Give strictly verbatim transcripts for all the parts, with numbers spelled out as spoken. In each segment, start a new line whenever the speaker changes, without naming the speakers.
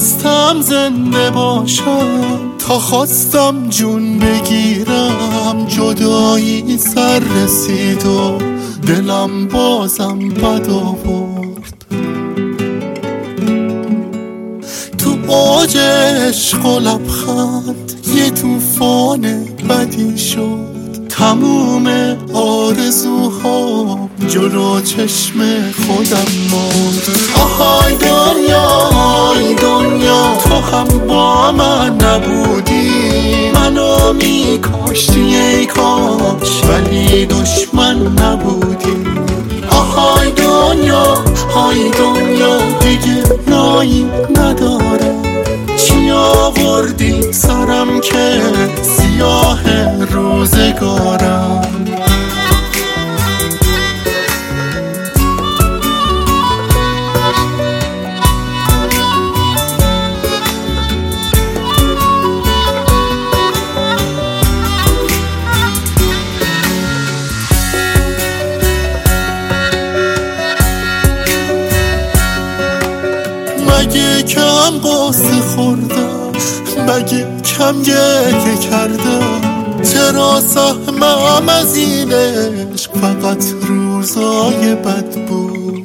خواستم زنده باشم، تا خواستم جون بگیرم، جدایی سر رسید و دلم بازم بد آورد. تو اوج عشق و لبخند یه طوفان بدی شد، تموم آرزوها جلو چشم خودم مرد. آهای دنیا، آهای دنیا، تو هم با من نبودی، منو میکاشتی ای کاش، ولی دشمن نبودی. آهای دنیا، آهای دنیا، دیگه نایی نداره، چی آوردی سرم که سیاه روزگارم. مگه کم قصه خوردم، مگه کم گریه کردم، چرا سهمم از این عشق فقط روزای بد بود؟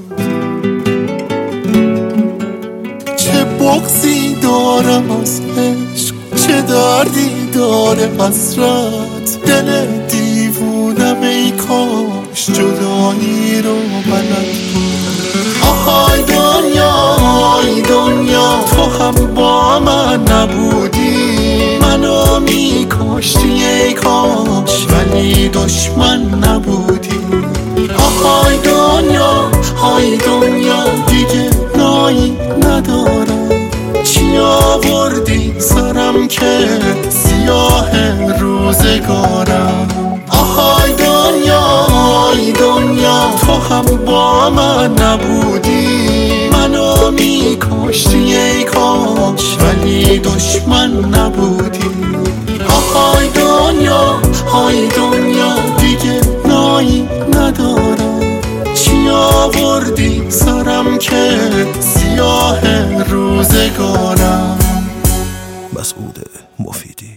چه بغضی دارم از عشق، چه دردی داره حسرت، دل دیوونم ای کاش جدایی رو بلد بود. آهای دنیا، آهای دنیا، تو هم با من نبودی، منو میکاشتی ای کاش، ولی دشمن نبودی. آهای دنیا، آهای دنیا، دیگه نایی ندارم، چی آوردی سرم که سیاه روزگارم. آهای دنیا، آهای دنیا، تو هم با من نبودی، منو میکاشتی ای کاش، ولی دشمن نبودی. آهای دنیا، آهای دنیا، دیگه نایی ندارم، چی آوردی سرم که سیاه روزگارم.
مسعود مفیدی.